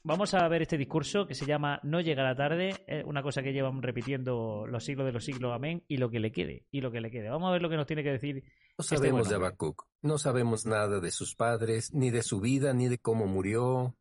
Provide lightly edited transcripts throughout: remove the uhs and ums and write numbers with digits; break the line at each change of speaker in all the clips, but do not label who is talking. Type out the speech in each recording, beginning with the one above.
Vamos a ver este discurso que se llama No llegará tarde, una cosa que llevan repitiendo los siglos de los siglos, amén, y lo que le quede, y lo que le quede. Vamos a ver lo que nos tiene que decir
No
este
sabemos
buen
de
hombre.
Habacuc. No sabemos nada de sus padres, ni de su vida, ni de cómo murió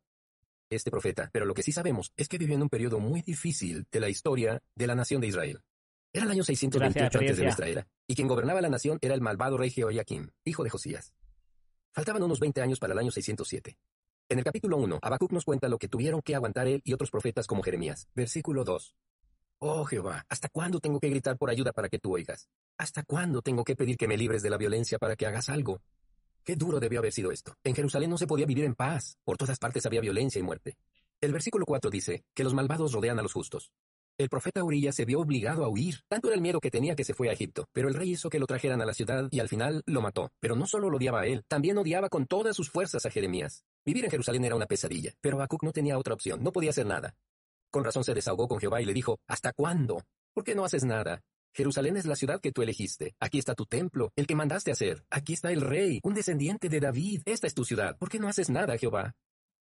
este profeta. Pero lo que sí sabemos es que vivió en un periodo muy difícil de la historia de la nación de Israel. Era el año
Gracias,
628 antes de
experiencia.
nuestra era, y quien gobernaba la nación era el malvado rey Jehoiakim, hijo de Josías. Faltaban unos 20 años para el año 607. En el capítulo 1, Habacuc nos cuenta lo que tuvieron que aguantar él y otros profetas como Jeremías. Versículo 2. Oh Jehová, ¿hasta cuándo tengo que gritar por ayuda para que tú oigas? ¿Hasta cuándo tengo que pedir que me libres de la violencia para que hagas algo? Qué duro debió haber sido esto. En Jerusalén no se podía vivir en paz. Por todas partes había violencia y muerte. El versículo 4 dice que los malvados rodean a los justos. El profeta Urías se vio obligado a huir. Tanto era el miedo que tenía que se fue a Egipto. Pero el rey hizo que lo trajeran a la ciudad y al final lo mató. Pero no solo lo odiaba a él, también odiaba con todas sus fuerzas a Jeremías. Vivir en Jerusalén era una pesadilla, pero Habacuc no tenía otra opción, no podía hacer nada. Con razón se desahogó con Jehová y le dijo, ¿hasta cuándo? ¿Por qué no haces nada? Jerusalén es la ciudad que tú elegiste. Aquí está tu templo, el que mandaste hacer. Aquí está el rey, un descendiente de David. Esta es tu ciudad. ¿Por qué no haces nada, Jehová?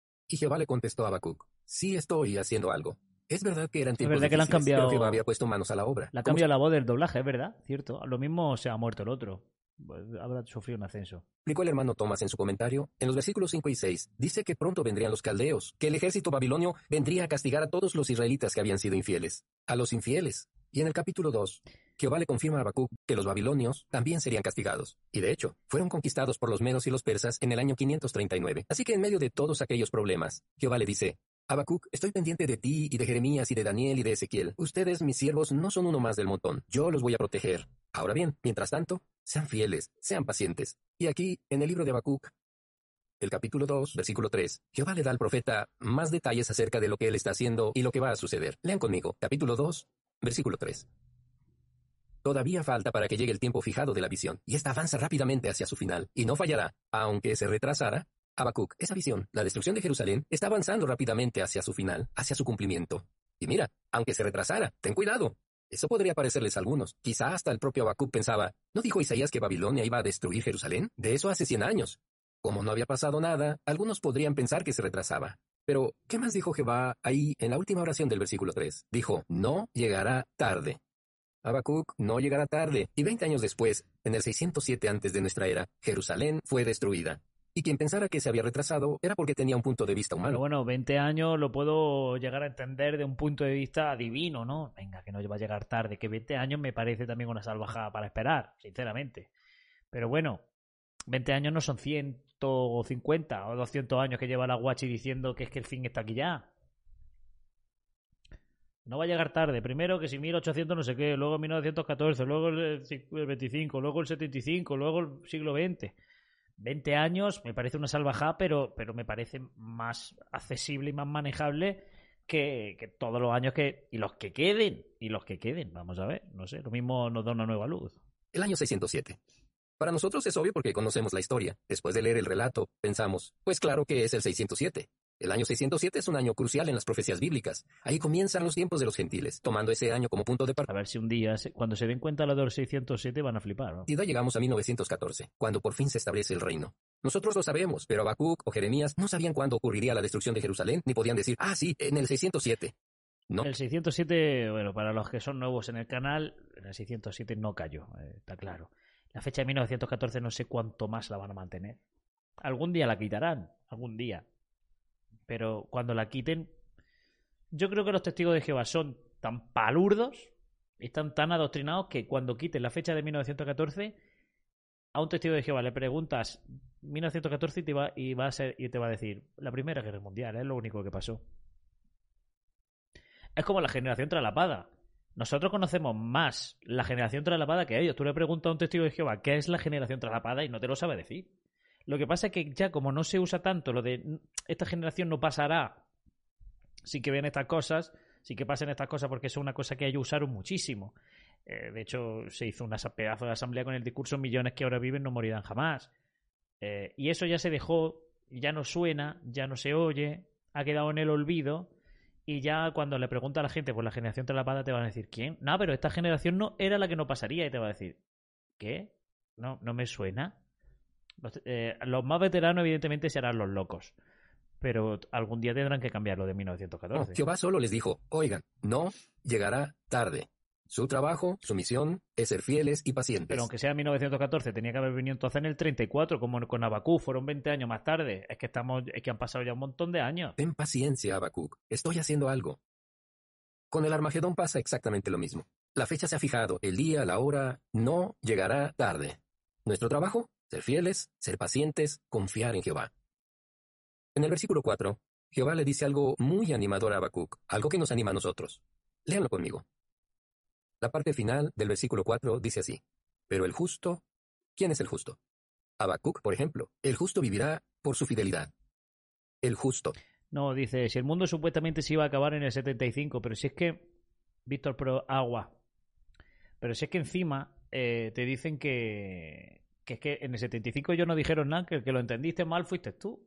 Y Jehová le contestó a Habacuc, sí estoy haciendo algo. Es verdad que eran
Es
tiempos
verdad que le han
difíciles, pero Jehová
cambiado,
había puesto manos a la obra.
le ha
Como
cambiado la voz del doblaje, es verdad, cierto. Lo mismo se ha muerto el otro. Habrá sufrido un ascenso.
explicó el hermano Tomás en su comentario, en los versículos 5 y 6, dice que pronto vendrían los caldeos, que el ejército babilonio vendría a castigar a todos los israelitas que habían sido infieles, a los infieles. Y en el capítulo 2, Jehová le confirma a Habacuc que los babilonios también serían castigados. Y de hecho, fueron conquistados por los medos y los persas en el año 539. Así que en medio de todos aquellos problemas, Jehová le dice, Habacuc, estoy pendiente de ti y de Jeremías y de Daniel y de Ezequiel. Ustedes, mis siervos, no son uno más del montón. Yo los voy a proteger. Ahora bien, mientras tanto, sean fieles, sean pacientes. Y aquí, en el libro de Habacuc, el capítulo 2, versículo 3, Jehová le da al profeta más detalles acerca de lo que él está haciendo y lo que va a suceder. Lean conmigo, capítulo 2, versículo 3. Todavía falta para que llegue el tiempo fijado de la visión, y esta avanza rápidamente hacia su final, y no fallará, aunque se retrasara. Habacuc, esa visión, la destrucción de Jerusalén, está avanzando rápidamente hacia su final, hacia su cumplimiento. Y mira, aunque se retrasara, ten cuidado. Eso podría parecerles a algunos. Quizá hasta el propio Habacuc pensaba, ¿no dijo Isaías que Babilonia iba a destruir Jerusalén? De eso hace 100 años. Como no había pasado nada, algunos podrían pensar que se retrasaba. Pero, ¿qué más dijo Jehová ahí en la última oración del versículo 3? Dijo, no llegará tarde. Habacuc no llegará tarde, y 20 años después, en el 607 antes de nuestra era, Jerusalén fue destruida. Y quien pensara que se había retrasado era porque tenía un punto de vista humano.
Pero bueno, 20 años lo puedo llegar a entender de un punto de vista divino, ¿no? Venga, que no va a llegar tarde, que 20 años me parece también una salvajada para esperar, sinceramente. Pero bueno, 20 años no son 150 o 200 años que lleva la Guachi diciendo que es que el fin está aquí ya. No va a llegar tarde. Primero que si 1800 no sé qué, luego 1914, luego el 25, luego el 75, luego el siglo XX. 20 años me parece una salvajada, pero me parece más accesible y más manejable que todos los años que... Y los que queden, vamos a ver, no sé, lo mismo nos da una nueva luz.
El año 607. Para nosotros es obvio porque conocemos la historia. Después de leer el relato, pensamos, pues claro que es el 607. El año 607 es un año crucial en las profecías bíblicas. Ahí comienzan los tiempos de los gentiles, tomando ese año como punto de partida.
A ver si un día, cuando se den cuenta lo del 607, van a flipar, ¿no?
Llegamos a 1914, cuando por fin se establece el reino. Nosotros lo sabemos, pero Habacuc o Jeremías no sabían cuándo ocurriría la destrucción de Jerusalén, ni podían decir, sí, en el 607. No.
El 607, bueno, para los que son nuevos en el canal, el 607 no cayó, está claro. La fecha de 1914 no sé cuánto más la van a mantener. Algún día la quitarán, algún día. Pero cuando la quiten, yo creo que los testigos de Jehová son tan palurdos, están tan adoctrinados que cuando quiten la fecha de 1914, a un testigo de Jehová le preguntas 1914 y te va a decir la Primera Guerra Mundial, es lo único que pasó. Es como la generación traslapada. Nosotros conocemos más la generación traslapada que ellos. Tú le preguntas a un testigo de Jehová qué es la generación traslapada y no te lo sabe decir. Lo que pasa es que ya como no se usa tanto lo de esta generación no pasará sin que vean estas cosas, sin que pasen estas cosas, porque eso es una cosa que ellos usaron muchísimo. De hecho, se hizo una pedazo de asamblea con el discurso millones que ahora viven no morirán jamás. Y eso ya se dejó, ya no suena, ya no se oye, ha quedado en el olvido. Y ya cuando le pregunta a la gente por la generación traslapada te van a decir, ¿quién? No, pero esta generación no era la que no pasaría. Y te va a decir, ¿qué? No me suena. Los más veteranos evidentemente serán los locos. Pero algún día tendrán que cambiarlo de
No,
1914.
Jehová solo les dijo, oigan, no llegará tarde. Su trabajo, su misión, es ser fieles y pacientes.
Pero aunque sea 1914, tenía que haber venido entonces en el 34, como con Habacuc, fueron 20 años más tarde. Es que han pasado ya un montón de años.
Ten paciencia, Habacuc. Estoy haciendo algo. Con el Armagedón pasa exactamente lo mismo. La fecha se ha fijado, el día, la hora, no llegará tarde. Nuestro trabajo, ser fieles, ser pacientes, confiar en Jehová. En el versículo 4, Jehová le dice algo muy animador a Habacuc, algo que nos anima a nosotros. Léanlo conmigo. La parte final del versículo 4 dice así: pero el justo, ¿quién es el justo? Habacuc, por ejemplo, el justo vivirá por su fidelidad. El justo.
No, dice, si el mundo supuestamente se iba a acabar en el 75, pero si es que, Víctor, pero agua. Pero si es que encima te dicen que es que en el 75 ellos no dijeron nada, que el que lo entendiste mal fuiste tú.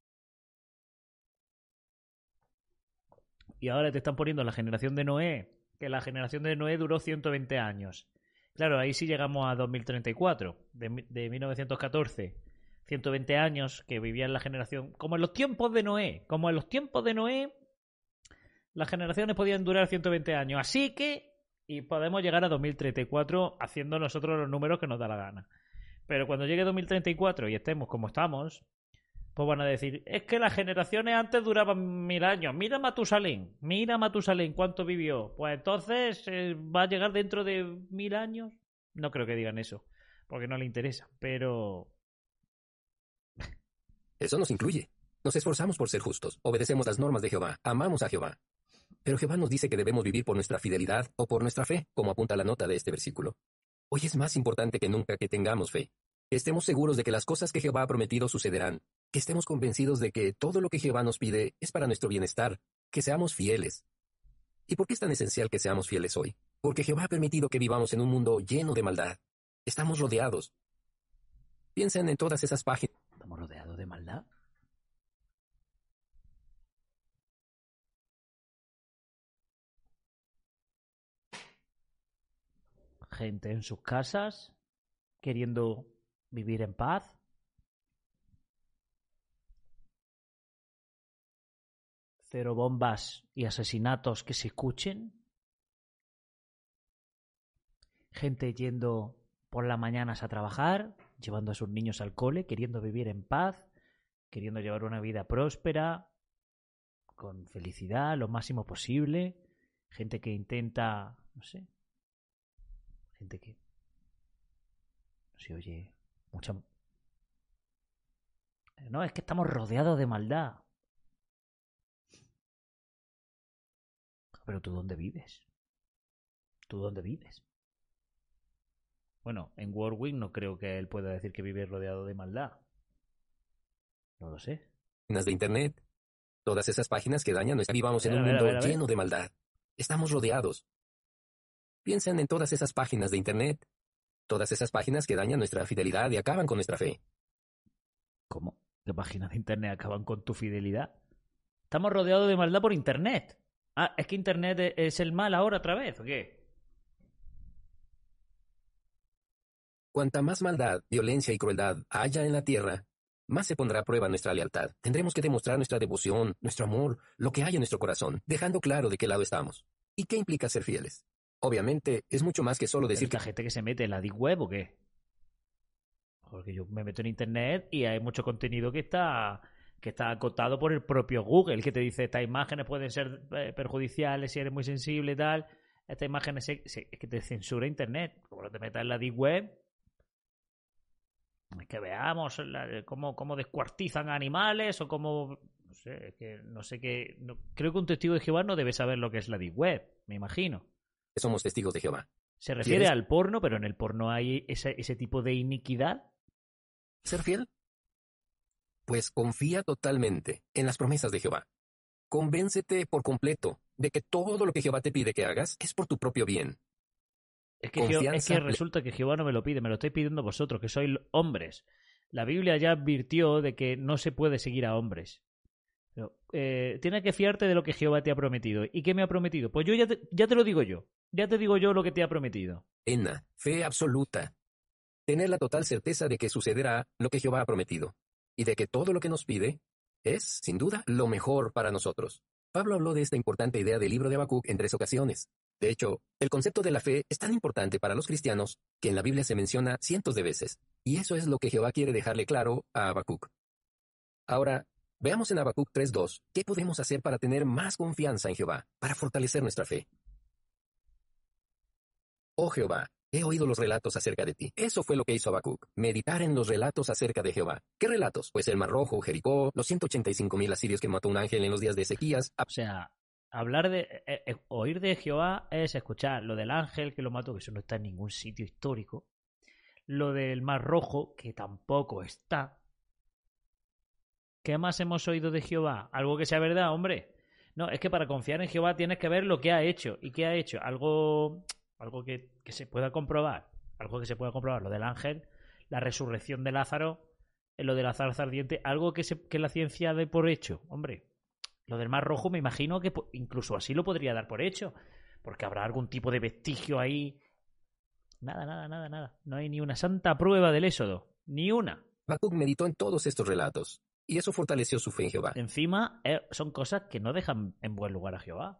Y ahora te están poniendo la generación de Noé, que la generación de Noé duró 120 años. Claro, ahí sí llegamos a 2034, de 1914. 120 años que vivían la generación, como en los tiempos de Noé. Como en los tiempos de Noé, las generaciones podían durar 120 años. Así que, y podemos llegar a 2034 haciendo nosotros los números que nos da la gana. Pero cuando llegue 2034 y estemos como estamos, pues van a decir, es que las generaciones antes duraban 1000 años. Mira Matusalén, ¿cuánto vivió? Pues entonces va a llegar dentro de 1000 años. No creo que digan eso, porque no le interesa, pero...
Eso nos incluye. Nos esforzamos por ser justos, obedecemos las normas de Jehová, amamos a Jehová. Pero Jehová nos dice que debemos vivir por nuestra fidelidad o por nuestra fe, como apunta la nota de este versículo. Hoy es más importante que nunca que tengamos fe. Que estemos seguros de que las cosas que Jehová ha prometido sucederán. Que estemos convencidos de que todo lo que Jehová nos pide es para nuestro bienestar. Que seamos fieles. ¿Y por qué es tan esencial que seamos fieles hoy? Porque Jehová ha permitido que vivamos en un mundo lleno de maldad. Estamos rodeados. Piensen en todas esas páginas.
¿Estamos rodeados de maldad? Gente en sus casas, queriendo vivir en paz. Cero bombas y asesinatos que se escuchen. Gente yendo por las mañanas a trabajar, llevando a sus niños al cole, queriendo vivir en paz, queriendo llevar una vida próspera, con felicidad, lo máximo posible. Gente que intenta, no sé, gente que se oye mucha... No, es que estamos rodeados de maldad. Pero ¿tú dónde vives? ¿Tú dónde vives? Bueno, en Warwick no creo que él pueda decir que vive rodeado de maldad. No lo sé.
De internet. Todas esas páginas que dañan nuestra... Vivamos en un
A ver.
mundo lleno de maldad. Estamos rodeados. Piensen en todas esas páginas de internet. Todas esas páginas que dañan nuestra fidelidad y acaban con nuestra fe.
¿Cómo? ¿Qué páginas de internet acaban con tu fidelidad? Estamos rodeados de maldad por internet. Ah, ¿es que internet es el mal ahora otra vez o qué?
Cuanta más maldad, violencia y crueldad haya en la tierra, más se pondrá a prueba nuestra lealtad. Tendremos que demostrar nuestra devoción, nuestro amor, lo que hay en nuestro corazón, dejando claro de qué lado estamos. ¿Y qué implica ser fieles? Obviamente, es mucho más que solo decir
que... gente que se mete en la deep web o qué? Porque yo me meto en internet y hay mucho contenido que está acotado por el propio Google, que te dice estas imágenes pueden ser perjudiciales si eres muy sensible y tal. Estas imágenes es que te censura internet. Como no te metas en la deep web, es que veamos cómo descuartizan animales o cómo... No sé, es que no sé qué... No, creo que un testigo de Jehová no debe saber lo que es la deep web, me imagino.
Somos testigos de Jehová.
Se refiere al porno, pero en el porno hay ese tipo de iniquidad.
¿Ser fiel? Pues confía totalmente en las promesas de Jehová. Convéncete por completo de que todo lo que Jehová te pide que hagas es por tu propio bien.
Es que resulta que Jehová no me lo pide, me lo estáis pidiendo vosotros, que sois hombres. La Biblia ya advirtió de que no se puede seguir a hombres. Pero, tienes que fiarte de lo que Jehová te ha prometido. ¿Y qué me ha prometido? Pues yo ya te lo digo yo. Ya te digo yo lo que te ha prometido.
Fe absoluta. Tener la total certeza de que sucederá lo que Jehová ha prometido. Y de que todo lo que nos pide es, sin duda, lo mejor para nosotros. Pablo habló de esta importante idea del libro de Habacuc en 3 ocasiones. De hecho, el concepto de la fe es tan importante para los cristianos que en la Biblia se menciona cientos de veces. Y eso es lo que Jehová quiere dejarle claro a Habacuc. Ahora, veamos en Habacuc 3:2 qué podemos hacer para tener más confianza en Jehová, para fortalecer nuestra fe. Oh Jehová, he oído los relatos acerca de ti. Eso fue lo que hizo Habacuc, meditar en los relatos acerca de Jehová. ¿Qué relatos? Pues el Mar Rojo, Jericó, los 185,000 asirios que mató un ángel en los días de Ezequías.
O sea, hablar de... oír de Jehová es escuchar lo del ángel que lo mató, que eso no está en ningún sitio histórico. Lo del Mar Rojo, que tampoco está. ¿Qué más hemos oído de Jehová? Algo que sea verdad, hombre. No, es que para confiar en Jehová tienes que ver lo que ha hecho. ¿Y qué ha hecho? Algo que se pueda comprobar. Algo que se pueda comprobar. Lo del ángel, la resurrección de Lázaro, lo de la zarza ardiente, algo que la ciencia dé por hecho. Hombre, lo del Mar Rojo me imagino que incluso así lo podría dar por hecho. Porque habrá algún tipo de vestigio ahí. Nada. No hay ni una santa prueba del Éxodo. Ni una.
Habacuc meditó en todos estos relatos. Y eso fortaleció su fe en Jehová.
Encima, son cosas que no dejan en buen lugar a Jehová.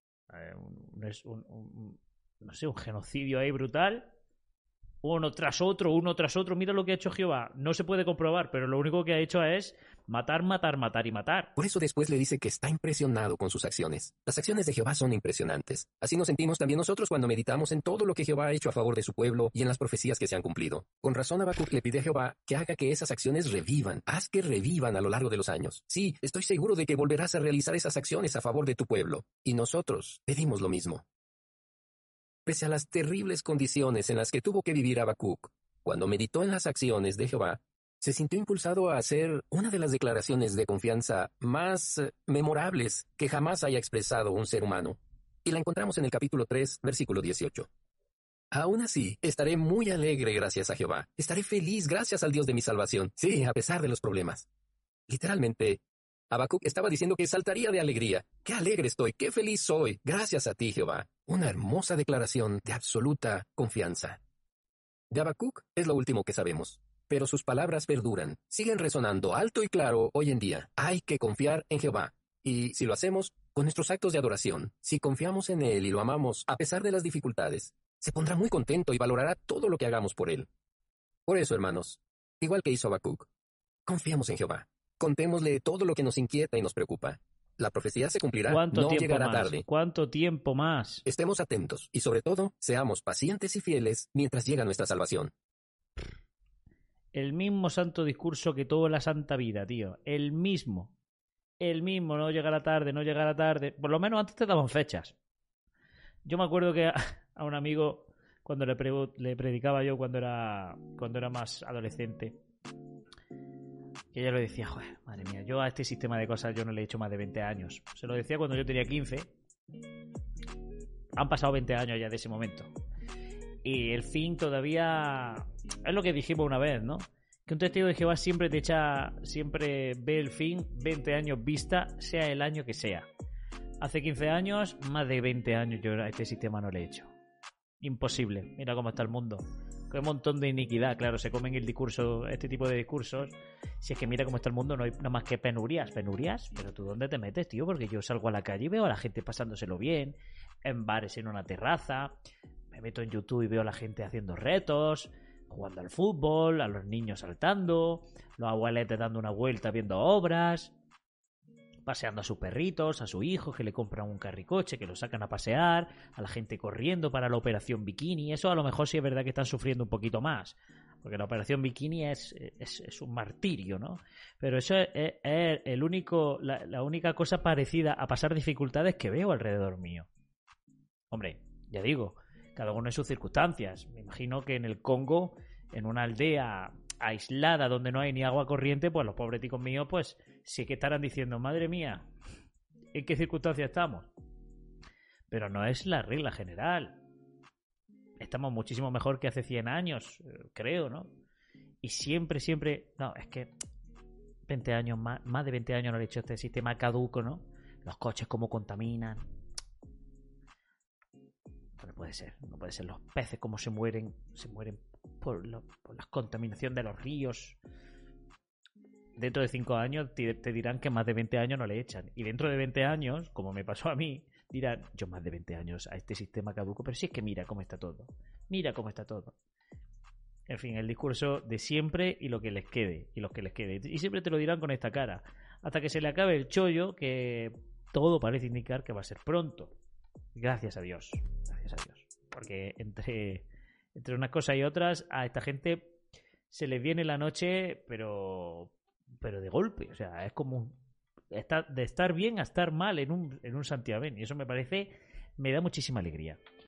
Es no sé, un genocidio ahí brutal. Uno tras otro. Mira lo que ha hecho Jehová. No se puede comprobar, pero lo único que ha hecho es matar y matar.
Por eso después le dice que está impresionado con sus acciones. Las acciones de Jehová son impresionantes. Así nos sentimos también nosotros cuando meditamos en todo lo que Jehová ha hecho a favor de su pueblo y en las profecías que se han cumplido. Con razón Habacuc le pide a Jehová que haga que esas acciones revivan. Haz que revivan a lo largo de los años. Sí, estoy seguro de que volverás a realizar esas acciones a favor de tu pueblo. Y nosotros pedimos lo mismo. Pese a las terribles condiciones en las que tuvo que vivir Habacuc, cuando meditó en las acciones de Jehová, se sintió impulsado a hacer una de las declaraciones de confianza más memorables que jamás haya expresado un ser humano. Y la encontramos en el capítulo 3, versículo 18. Aún así, estaré muy alegre gracias a Jehová. Estaré feliz gracias al Dios de mi salvación. Sí, a pesar de los problemas. Literalmente, Habacuc estaba diciendo que saltaría de alegría. ¡Qué alegre estoy! ¡Qué feliz soy! Gracias a ti, Jehová. Una hermosa declaración de absoluta confianza. De Habacuc es lo último que sabemos. Pero sus palabras perduran, siguen resonando alto y claro hoy en día. Hay que confiar en Jehová. Y si lo hacemos, con nuestros actos de adoración, si confiamos en Él y lo amamos a pesar de las dificultades, se pondrá muy contento y valorará todo lo que hagamos por Él. Por eso, hermanos, igual que hizo Habacuc, confiemos en Jehová. Contémosle todo lo que nos inquieta y nos preocupa. La profecía se cumplirá, no llegará tarde.
¿Cuánto tiempo más?
Estemos atentos y sobre todo, seamos pacientes y fieles mientras llega nuestra salvación.
El mismo santo discurso que toda la santa vida, tío. El mismo, no llegará tarde. Por lo menos antes te daban fechas. Yo me acuerdo que a un amigo, cuando le predicaba yo cuando era más adolescente, que ella le decía, joder, madre mía, yo a este sistema de cosas yo no le he hecho más de 20 años. Se lo decía cuando yo tenía 15. Han pasado 20 años ya de ese momento. Y el fin todavía... Es lo que dijimos una vez, ¿no? Que un testigo de Jehová siempre ve el fin 20 años vista, sea el año que sea. Hace 15 años, más de 20 años yo a este sistema no le he hecho. Imposible. Mira cómo está el mundo. Hay un montón de iniquidad, claro, se comen el discurso, este tipo de discursos. Si es que mira cómo está el mundo, no hay nada más que penurias, pero tú ¿dónde te metes, tío? Porque yo salgo a la calle y veo a la gente pasándoselo bien, en bares, en una terraza, me meto en YouTube y veo a la gente haciendo retos, jugando al fútbol, a los niños saltando, los abueletes dando una vuelta viendo obras, paseando a sus perritos, a su hijo, que le compran un carricoche, que lo sacan a pasear, a la gente corriendo para la operación bikini. Eso a lo mejor sí es verdad que están sufriendo un poquito más, porque la operación bikini es un martirio, ¿no? Pero eso es la única cosa parecida a pasar dificultades que veo alrededor mío. Hombre, ya digo, cada uno en sus circunstancias. Me imagino que en el Congo, en una aldea aislada donde no hay ni agua corriente, pues los pobres ticos míos, pues sí que estarán diciendo, madre mía, ¿en qué circunstancias estamos? Pero no es la regla general. Estamos muchísimo mejor que hace 100 años, creo, ¿no? Y siempre, no, es que 20 años más de 20 años no he hecho este sistema caduco, ¿no? Los coches cómo contaminan. No puede ser los peces cómo se mueren por la contaminación de los ríos. dentro de 5 años te dirán que más de 20 años no le echan. Y dentro de 20 años, como me pasó a mí, dirán, yo más de 20 años a este sistema caduco, pero si es que mira cómo está todo. Mira cómo está todo. En fin, el discurso de siempre y lo que les quede. Y los que les quede. Y siempre te lo dirán con esta cara. Hasta que se le acabe el chollo, que todo parece indicar que va a ser pronto. Gracias a Dios. Gracias a Dios. Porque entre unas cosas y otras, a esta gente se les viene la noche, pero de golpe. O sea, es como de estar bien a estar mal en un santiamén. Y eso me da muchísima alegría.